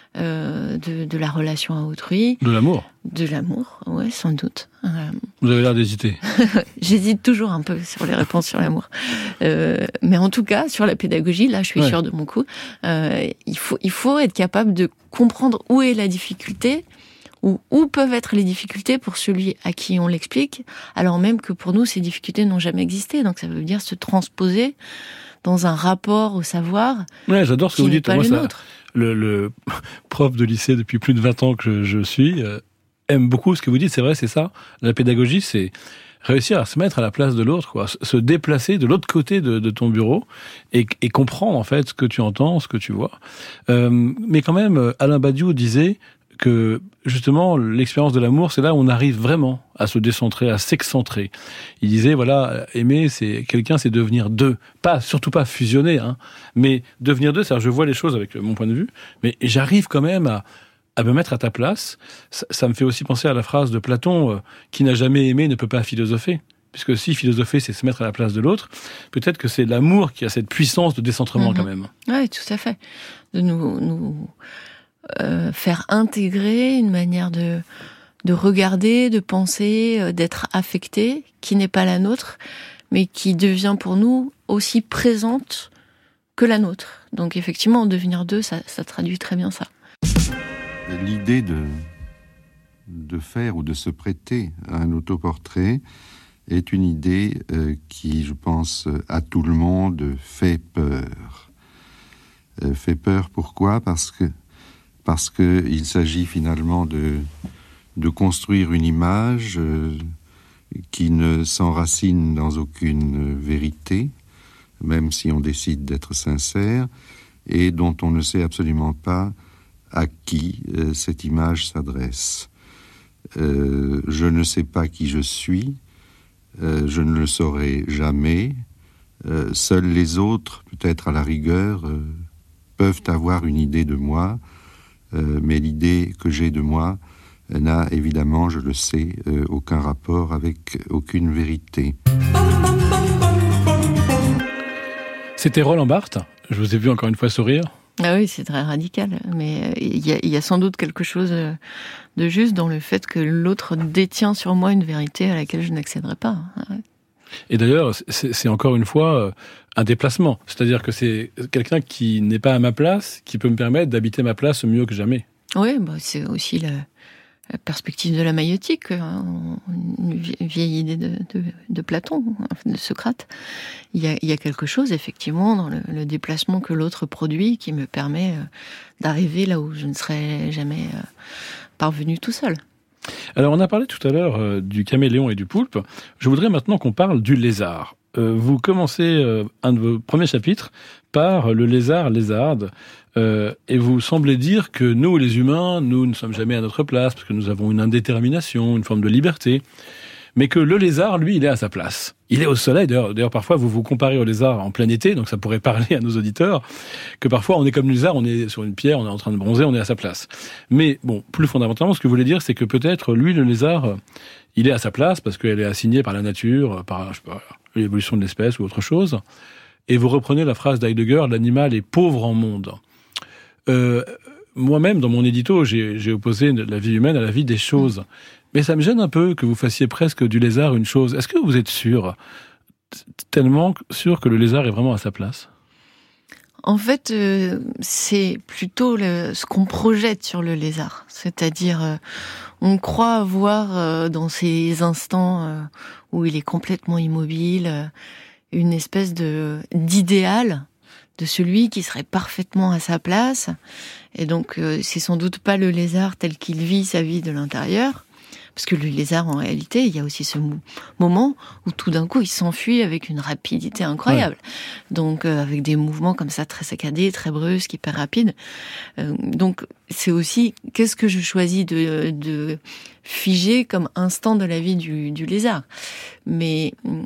euh, de, de la relation à autrui. De l'amour. De l'amour, ouais, sans doute. Euh... Vous avez l'air d'hésiter. J'hésite toujours un peu sur les réponses sur l'amour. Euh, mais en tout cas, sur la pédagogie, là, je suis ouais. sûre de mon coup. Euh, il faut, il faut être capable de comprendre où est la difficulté, ou où peuvent être les difficultés pour celui à qui on l'explique, alors même que pour nous, ces difficultés n'ont jamais existé. Donc ça veut dire se transposer dans un rapport au savoir. Ouais, j'adore ce que vous dites. Moi, ça, le, le prof de lycée depuis plus de vingt ans que je, je suis euh, aime beaucoup ce que vous dites. C'est vrai, c'est ça. La pédagogie, c'est réussir à se mettre à la place de l'autre, quoi, se déplacer de l'autre côté de, de ton bureau et, et comprendre en fait ce que tu entends, ce que tu vois. Euh, mais quand même, Alain Badiou disait que justement l'expérience de l'amour, c'est là où on arrive vraiment à se décentrer, à s'excentrer. Il disait voilà, aimer, c'est quelqu'un, c'est devenir deux, pas surtout pas fusionner, hein, mais devenir deux. C'est-à-dire, je vois les choses avec mon point de vue, mais j'arrive quand même à à me mettre à ta place. Ça, ça me fait aussi penser à la phrase de Platon euh, qui n'a jamais aimé ne peut pas philosopher. Puisque si philosopher, c'est se mettre à la place de l'autre, peut-être que c'est l'amour qui a cette puissance de décentrement mmh. quand même. Oui, tout à fait. De nous, nous euh, faire intégrer une manière de, de regarder, de penser, euh, d'être affecté, qui n'est pas la nôtre, mais qui devient pour nous aussi présente que la nôtre. Donc effectivement, devenir deux, ça, ça traduit très bien ça. L'idée de, de faire ou de se prêter à un autoportrait est une idée euh, qui, je pense, à tout le monde fait peur. Euh, fait peur pourquoi ? Parce que parce que il s'agit finalement de de construire une image euh, qui ne s'enracine dans aucune vérité, même si on décide d'être sincère, et dont on ne sait absolument pas à qui euh, cette image s'adresse. Euh, je ne sais pas qui je suis, euh, je ne le saurai jamais. Euh, seuls les autres, peut-être à la rigueur, euh, peuvent avoir une idée de moi, euh, mais l'idée que j'ai de moi n'a évidemment, je le sais, euh, aucun rapport avec aucune vérité. C'était Roland Barthes. Je vous ai vu encore une fois sourire. Ah oui, c'est très radical, mais il y a, il y a sans doute quelque chose de juste dans le fait que l'autre détient sur moi une vérité à laquelle je n'accéderai pas. Et d'ailleurs, c'est, c'est encore une fois un déplacement. C'est-à-dire que c'est quelqu'un qui n'est pas à ma place, qui peut me permettre d'habiter ma place mieux que jamais. Oui, bah c'est aussi la, la perspective de la maïotique, hein, une vieille idée de, de, de Platon, de Socrate. Il y a, il y a quelque chose, effectivement, dans le, le déplacement que l'autre produit qui me permet euh, d'arriver là où je ne serais jamais euh, parvenu tout seul. Alors, on a parlé tout à l'heure euh, du caméléon et du poulpe. Je voudrais maintenant qu'on parle du lézard. Euh, vous commencez euh, un de vos premiers chapitres par le lézard lézarde, euh, et vous semblez dire que nous, les humains, nous ne sommes jamais à notre place, parce que nous avons une indétermination, une forme de liberté, mais que le lézard, lui, il est à sa place. Il est au soleil, d'ailleurs, d'ailleurs parfois vous vous comparez au lézard en plein été, donc ça pourrait parler à nos auditeurs, que parfois on est comme le lézard, on est sur une pierre, on est en train de bronzer, on est à sa place. Mais bon, plus fondamentalement, ce que vous voulez dire, c'est que peut-être, lui, le lézard, il est à sa place, parce qu'elle est assignée par la nature, par, je sais pas, l'évolution de l'espèce ou autre chose. Et vous reprenez la phrase d'Heidegger, l'animal est pauvre en monde. Euh, moi-même, dans mon édito, j'ai, j'ai opposé la vie humaine à la vie des choses. Mais ça me gêne un peu que vous fassiez presque du lézard une chose. Est-ce que vous êtes sûr, tellement sûr que le lézard est vraiment à sa place ? En fait, euh, c'est plutôt le, ce qu'on projette sur le lézard. C'est-à-dire, euh, on croit voir euh, dans ces instants euh, où il est complètement immobile, euh, une espèce de d'idéal de celui qui serait parfaitement à sa place. Et donc, euh, c'est sans doute pas le lézard tel qu'il vit sa vie de l'intérieur. Parce que le lézard, en réalité, il y a aussi ce moment où tout d'un coup, il s'enfuit avec une rapidité incroyable. Ouais. Donc, euh, avec des mouvements comme ça, très saccadés, très brusques, hyper rapides. Euh, donc, c'est aussi, qu'est-ce que je choisis de, de figer comme instant de la vie du, du lézard. Mais hum,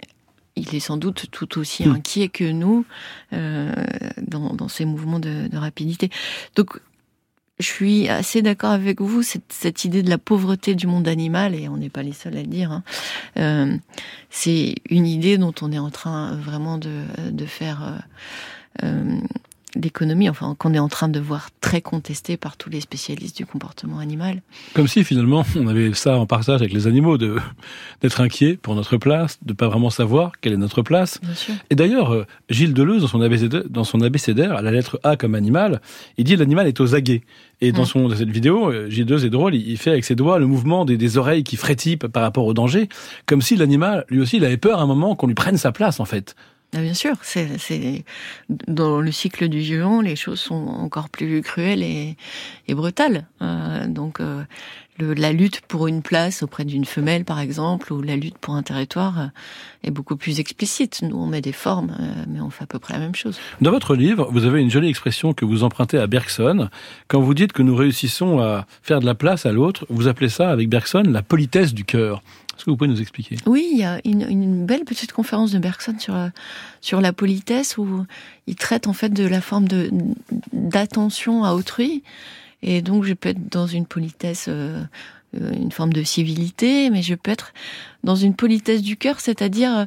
il est sans doute tout aussi mmh. inquiet que nous euh, dans, dans ces mouvements de, de rapidité. Donc, je suis assez d'accord avec vous, cette, cette idée de la pauvreté du monde animal, et on n'est pas les seuls à le dire, hein. Euh, c'est une idée dont on est en train vraiment de, de faire euh, euh, l'économie, enfin qu'on est en train de voir très contestée par tous les spécialistes du comportement animal. Comme si finalement on avait ça en partage avec les animaux, de, d'être inquiets pour notre place, de pas vraiment savoir quelle est notre place. Bien sûr. Et d'ailleurs, Gilles Deleuze, dans son abécédaire, dans son abécédaire, à la lettre A comme animal, il dit l'animal est aux aguets. Et dans, son, dans cette vidéo, Gilles Deleuze est drôle, il fait avec ses doigts le mouvement des, des oreilles qui frétillent par rapport au danger, comme si l'animal, lui aussi, il avait peur à un moment qu'on lui prenne sa place, en fait. Ah bien sûr, c'est, c'est dans le cycle du vivant, les choses sont encore plus cruelles et, et brutales. Euh, donc euh, le, la lutte pour une place auprès d'une femelle, par exemple, ou la lutte pour un territoire euh, est beaucoup plus explicite. Nous, on met des formes, euh, mais on fait à peu près la même chose. Dans votre livre, vous avez une jolie expression que vous empruntez à Bergson. Quand vous dites que nous réussissons à faire de la place à l'autre, vous appelez ça, avec Bergson, la politesse du cœur. Est-ce que vous pouvez nous expliquer ? Oui, il y a une, une belle petite conférence de Bergson sur, sur la politesse où il traite en fait de la forme de, d'attention à autrui. Et donc, je peux être dans une politesse, euh, une forme de civilité, mais je peux être dans une politesse du cœur, c'est-à-dire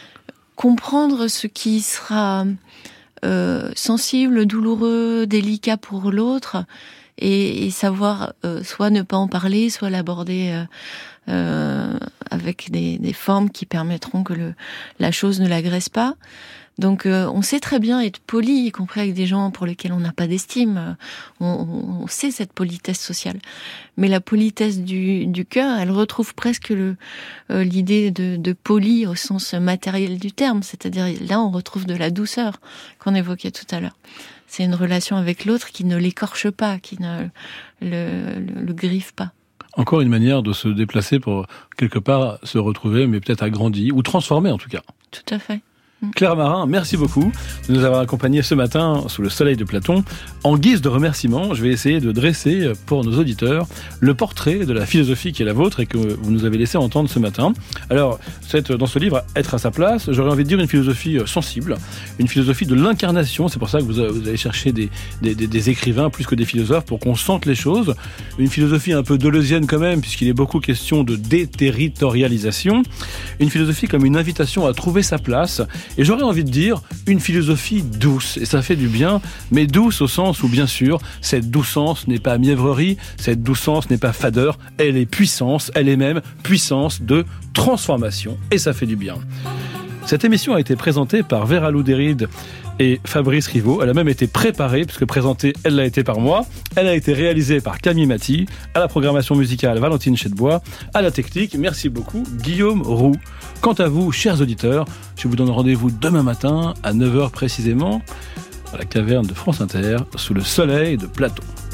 comprendre ce qui sera euh, sensible, douloureux, délicat pour l'autre, et, et savoir euh, soit ne pas en parler, soit l'aborder euh, euh, avec des, des formes qui permettront que le, la chose ne l'agresse pas. Donc euh, on sait très bien être poli, y compris avec des gens pour lesquels on n'a pas d'estime. On, on, on sait cette politesse sociale. Mais la politesse du, du cœur, elle retrouve presque le, euh, l'idée de, de poli au sens matériel du terme. C'est-à-dire là, on retrouve de la douceur qu'on évoquait tout à l'heure. C'est une relation avec l'autre qui ne l'écorche pas, qui ne le, le, le griffe pas. Encore une manière de se déplacer pour quelque part se retrouver, mais peut-être agrandi ou transformé en tout cas. Tout à fait. Claire Marin, merci beaucoup de nous avoir accompagnés ce matin sous le soleil de Platon. En guise de remerciement, je vais essayer de dresser pour nos auditeurs le portrait de la philosophie qui est la vôtre et que vous nous avez laissé entendre ce matin. Alors, cette, dans ce livre, Être à sa place, j'aurais envie de dire une philosophie sensible, une philosophie de l'incarnation. C'est pour ça que vous, vous allez chercher des, des, des, des écrivains plus que des philosophes pour qu'on sente les choses. Une philosophie un peu deleuzienne quand même, puisqu'il est beaucoup question de déterritorialisation. Une philosophie comme une invitation à trouver sa place. Et j'aurais envie de dire une philosophie douce, et ça fait du bien, mais douce au sens où, bien sûr, cette doucence n'est pas mièvrerie, cette doucence n'est pas fadeur, elle est puissance, elle est même puissance de transformation, et ça fait du bien. Cette émission a été présentée par Vera Loudéride et Fabrice Rivaud. Elle a même été préparée, puisque présentée, elle l'a été par moi. Elle a été réalisée par Camille Maty, à la programmation musicale Valentine Chedbois, à la technique, merci beaucoup, Guillaume Roux. Quant à vous, chers auditeurs, je vous donne rendez-vous demain matin, à neuf heures précisément, à la caverne de France Inter, sous le soleil de Platon.